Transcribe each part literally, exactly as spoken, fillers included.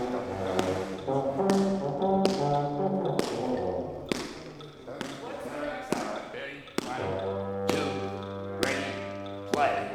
Ready? One, two, ready, play.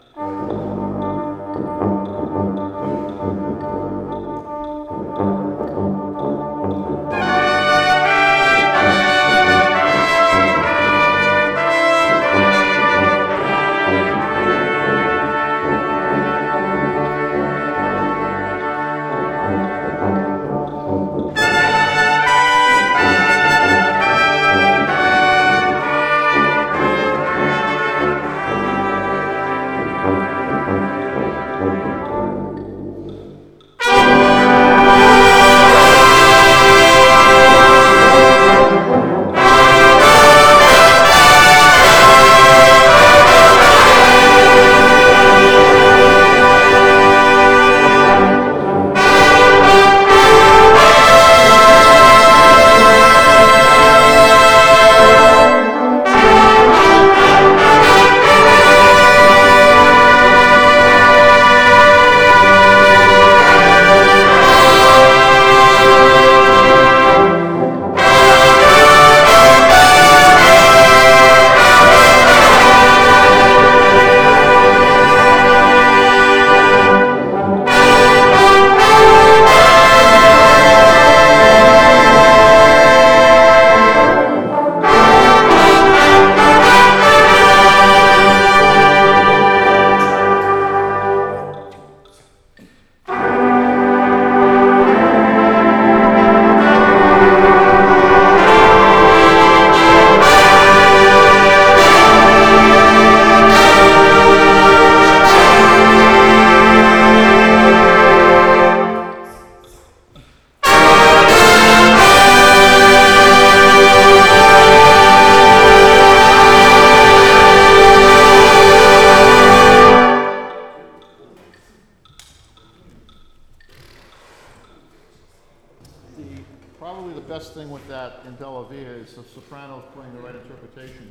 Probably the best thing with that in Bella Via is the soprano's playing the right interpretation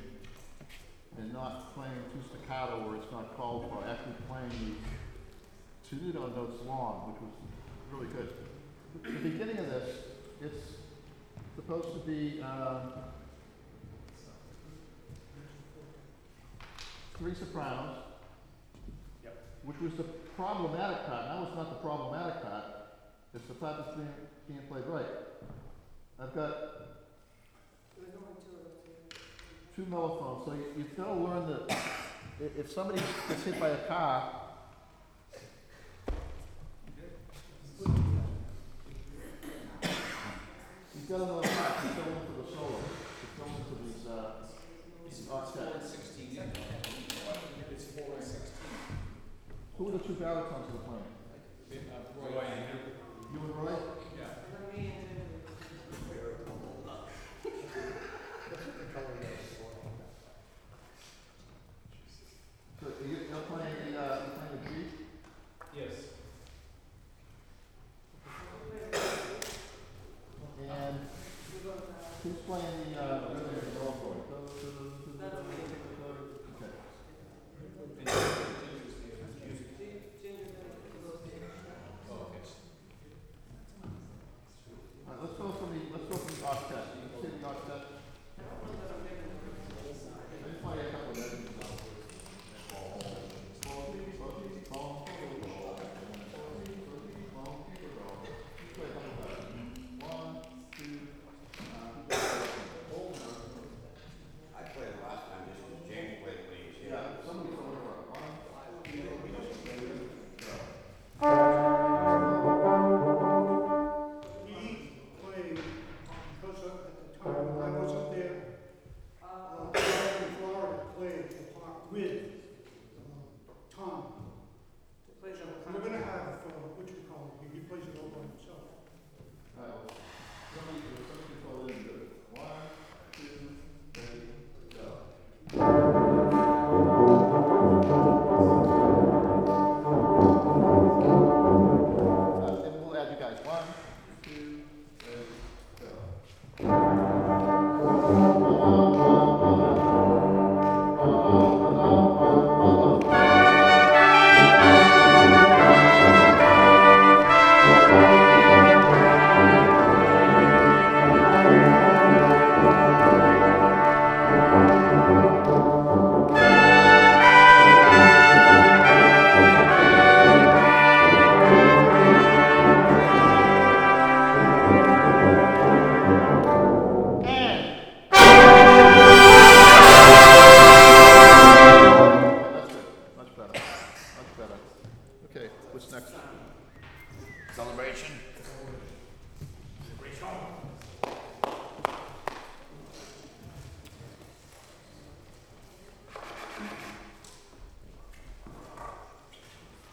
and not playing too staccato where it's not called for, actually playing the tenuto notes long, which was really good. The beginning of this, it's supposed to be um, three sopranos, Yep. which was the problematic part. Now it's not the problematic part, it's the part that's being, being played right. I've got two mellophones, so you, you've got to learn that i- if somebody gets hit by a car, you've got to know how to fill in for the solo, to fill in for these, uh, It's these four octets. and sixteen. It's four and sixteen. Who are the two baritones that are playing? Uh, Roy and you. You and Roy? Yeah. So you, you're playing the, uh, you're playing the G? Yes. And who's playing the, uh, rhythm and the roll for it? Okay. And music. Oh, okay. All right, let's go from the, let's go from the octet. You can see the octet? I just play a couple of measures. One, two, uh, I played it last time, just as James played it when he was here. yeah, somebody's over there. One, two, He played, because of, at the time when I wasn't there, uh, in Florida, played the part with, uh, Tom. So we're gonna have, uh, what you call it, he plays it all by himself. all right, somebody, somebody control it and do it. One, two, three, go. Uh, and we'll add you guys. One, two, three, go.